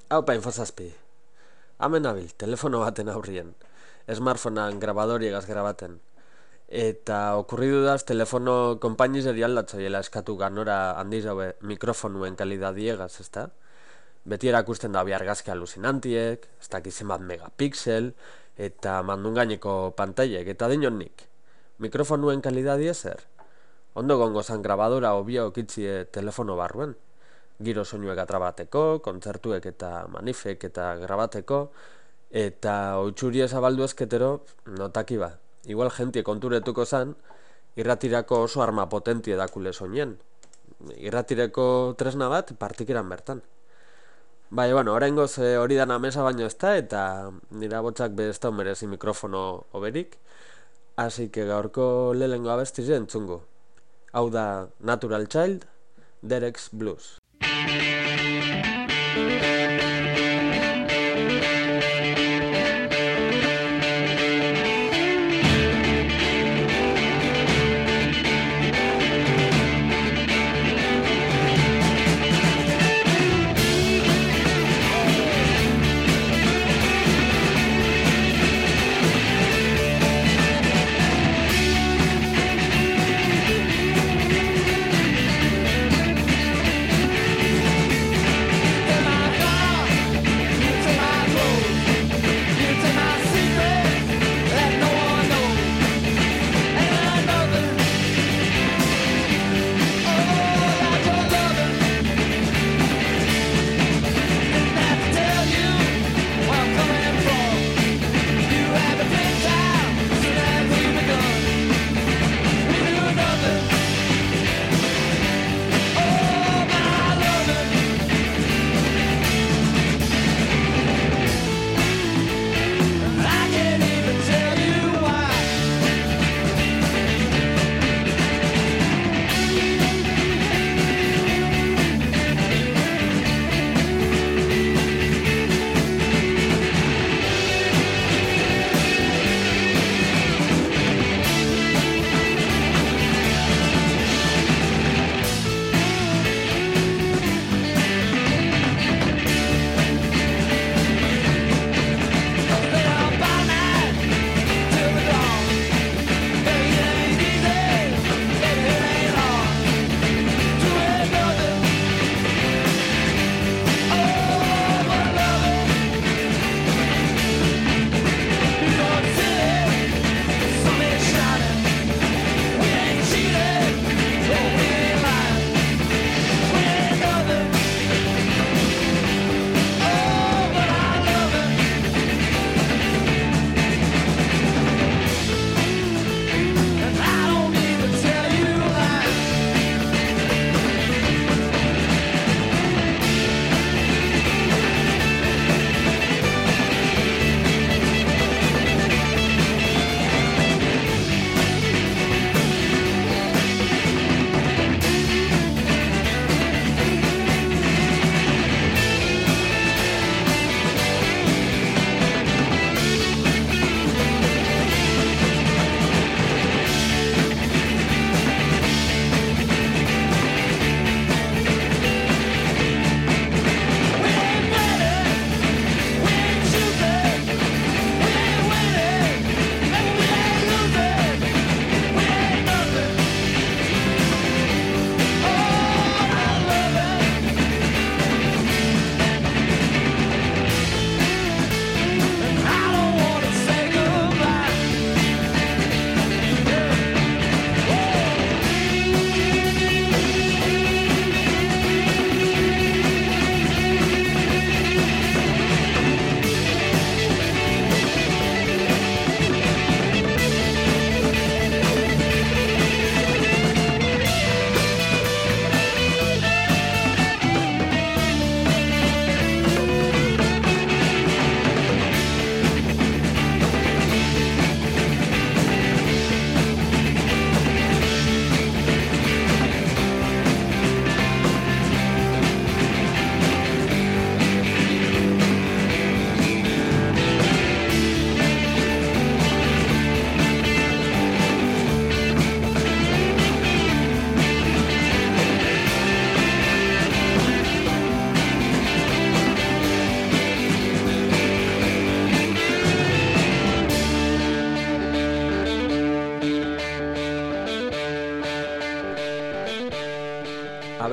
Haupa infozazpi. Hemen nabil, telefono baten aurrien. Smartphonean grabadoriegaz grabaten. Eta okurridu daz, telefono konpainizeri aldatzoiela eskatu ganora handiz haue mikrofonuen kalidadiegaz, ezta? Beti erakusten da argazki alucinantiek, ez dakizen bat megapixel, eta mandungaineko pantailek, eta dinonik. Mikrofonuen kalidadi ezer? Ondo gongo zan grabadora obia okitzie telefono barruen. Giro soinuek atrabateko, kontzertuek eta manifek eta grabateko, eta oitxurie zabaldu ezketero notaki ba. Igual jentie konturetuko zan, irratirako oso arma potentie dakule soinen. Irratireko tresna bat partikeran bertan. Bai, bueno, oraingoz hori dana mesa baino ez da, eta nira botzak be ez da merezi mikrofono oberik, así que gaurko lehengo abestiz entzungo. Hau da Natural Child, Derek's Blues.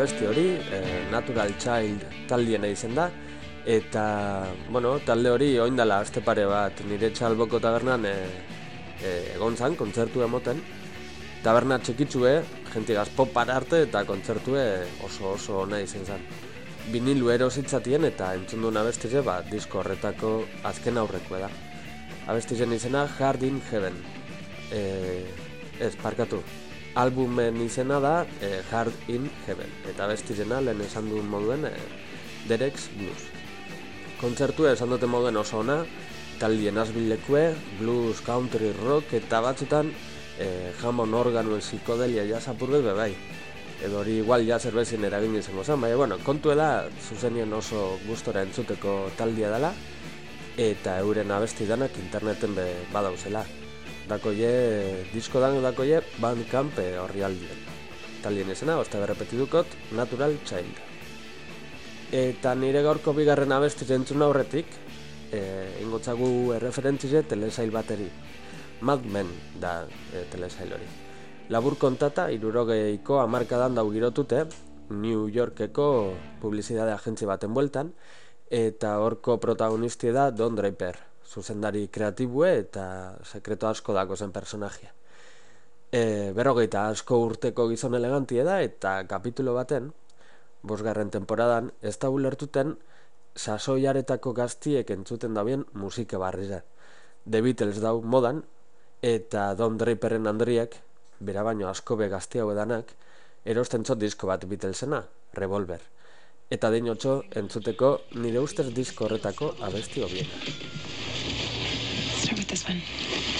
abesti hori, Natural Child taldiena izen da, eta, talde hori oindala aste pare bat nire txalboko tabernan egon zan, kontzertu emoten. Taberna txikitsue, jentigaz popara arte eta kontzertue oso ona izen zan. Binilu erositzatien eta entzundun abestize, disko horretako azken aurrekoa da. Abestizen izena Hard in Heaven. Parkatu. Albumen izena da Hard in Heaven. Eta abestizena lehen esan duen moduen Derek's Blues. Kontzertu esan duten moduen oso ona, taldien azbilekue, blues, country, rock eta batzutan jamon organuen psikodelia jasapurbe bebai. Edo hori igual jazerbezin eragin izango zen, baina kontu da zuzenien oso gustora entzuteko taldia dela eta euren abesti danak interneten badauzela. Disko dakoie Bandcamp horri aldien. Taldien izena, osta berrepetidukot, Natural Child. Eta nire gaurko bigarren abesti zentzun aurretik, ingotzagu erreferentzize telesail bateri. Mad Men da telesail hori. Labur kontata, 60ko hamarkadan daugirotute, New Yorkeko publizidade agentzi baten bueltan, eta horko protagonistia da Don Draper, zuzendari kreatibue eta sekreto asko dako zen personajia. 50 asko urteko gizon elegantie da, eta kapitulo baten, 5. temporadan, ez da ulertuten sasoiaretako gaztiek entzuten dabien musike barriza. The Beatles dau modan, eta Don Draperen andriek, bera baino asko be gaztiago edanak, erosten txot disko bat Beatlesena, Revolver. Eta dinotxo entzuteko nire ustez disko horretako abesti hobiena. Start with this one.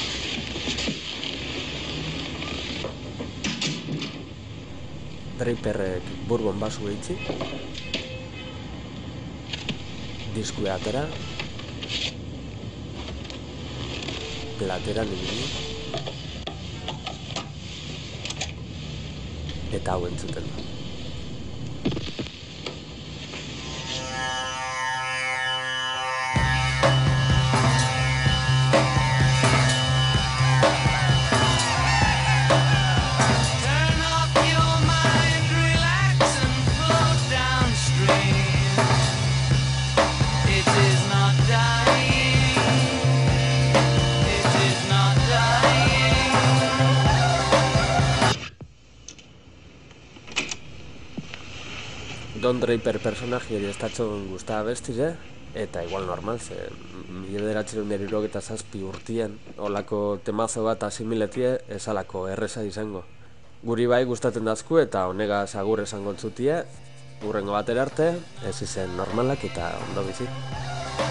Draperek bourbon basu eitzi, diskue atera, plateran ibili, eta hau entzuten da. Don Draper personajieri estatxon guzta abestize, eta igual normal, ze 1977 urtien, olako temazo bat asimiletie, esalako erresa izango. Guri bai gustatzen dazku eta honegaz agur esango entzutie, urrengo batera arte, ez izen normalak eta ondo bizi.